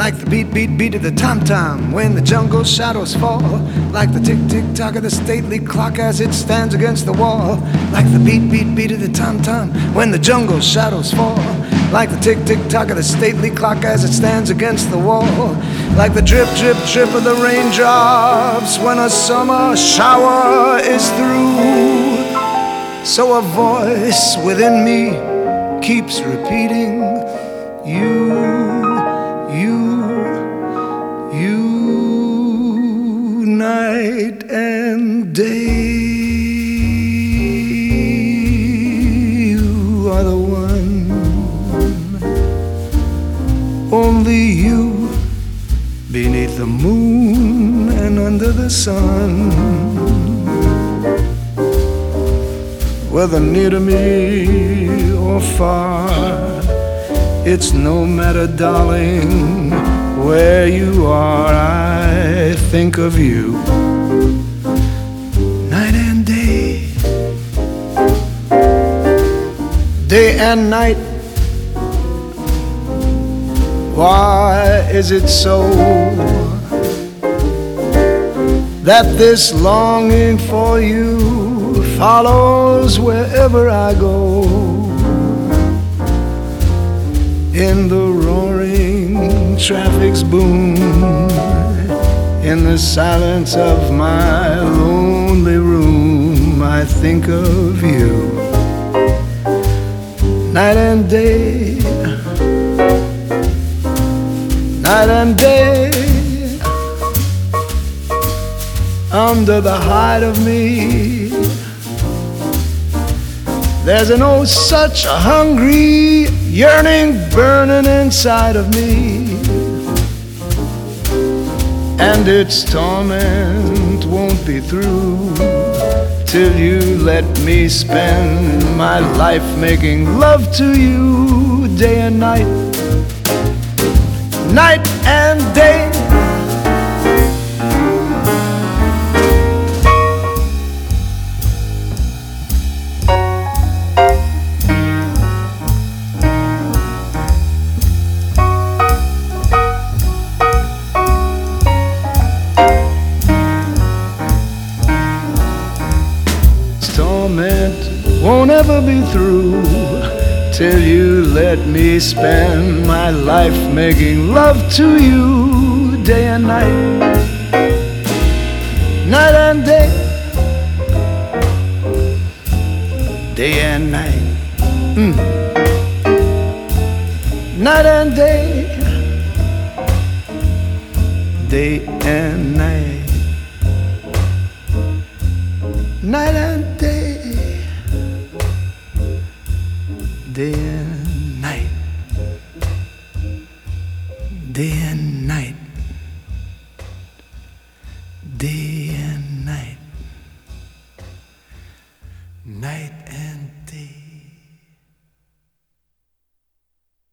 like the beat, beat, beat of the tom-tom when the jungle shadows fall, like the tick-tick-tock of the stately clock as it stands against the wall, like the beat, beat, beat of the tom-tom when the jungle shadows fall, like the tick-tick-tock of the stately clock as it stands against the wall, like the drip, drip, drip of the raindrops when a summer shower is through. So a voice within me keeps repeating, you, night and day. You are the one, only you, beneath the moon and under the sun. Whether near to me or far, it's no matter, darling, where you are, I think of you night and day, day and night. Why is it so that this longing for you follows wherever I go? In the roaring traffic's boom, in the silence of my lonely room, I think of you night and day, night and day. Under the hide of me, there's an oh such a hungry yearning burning inside of me, and its torment won't be through till you let me spend my life making love to you day and night, night and day. Torment won't ever be through till you let me spend my life making love to you day and night, night and day, day and night, night and day, day and night, night and day, day and night, day and night, day